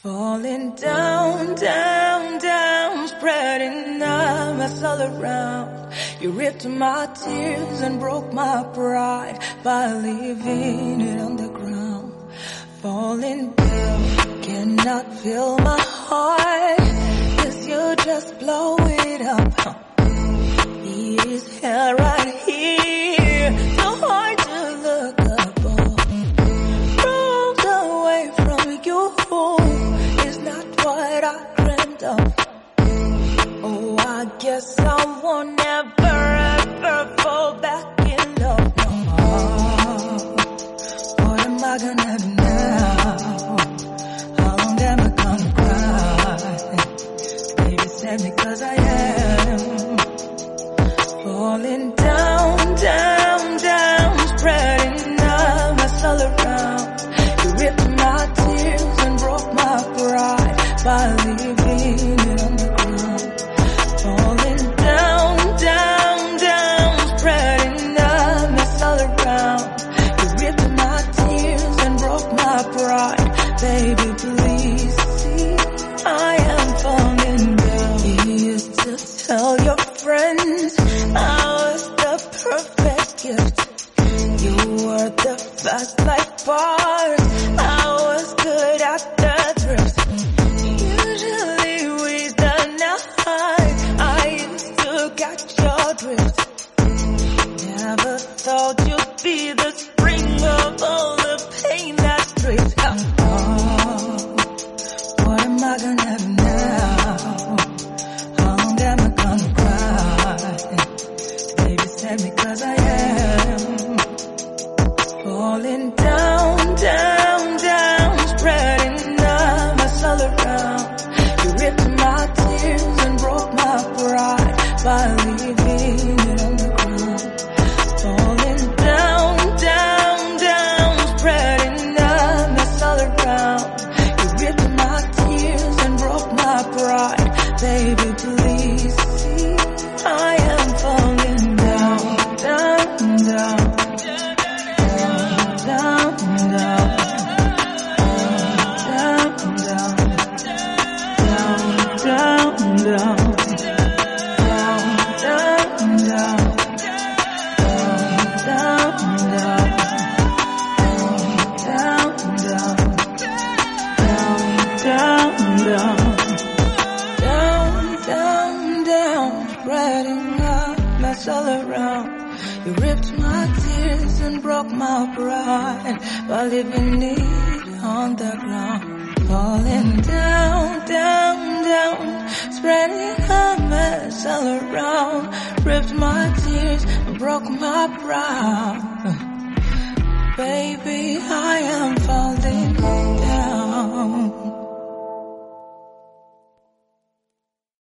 Falling down, down, down, spreading a mess all around. You ripped my tears and broke my pride by leaving it on the ground. Falling down, cannot feel my heart, 'cause you just blow it up. He's here right here, so hard to look up. Rolled away from you is not what I dreamt of. Oh, I guess I won't ever, ever fall back in love. Oh, what am I gonna do now? How long am I gonna cry? Baby, save me 'cause I am falling down, down, down, spreading a mess all around. You ripped my tears and broke my pride by leaving it on the ground. Falling down, down, down, spreading a mess all around. You ripped my tears and broke my pride. Baby, please see, I am falling down. You used to tell your friends I was the perfect gift. You were the fast life part, I was good at the thrift. Usually with the night, I used to catch your drift. Never thought you'd be the spring of all the pain that drifts. Oh, what am I gonna do now? How long am I gonna cry? Baby, save me 'cause I am falling down, down, down, spreading a mess all around. You ripped my tears and broke my pride by leaving it on the ground. Falling down, down, down, spreading a mess all around. You ripped my tears and broke my pride. Baby, please see, I am falling down, down, down. Down, down, down, down, down, down, down, spreading a mess all around. You ripped my tears and broke my pride by leaving it on the ground. Falling down, down, down, spreading a mess all around. Ripped my tears and broke my pride. Baby, I am falling.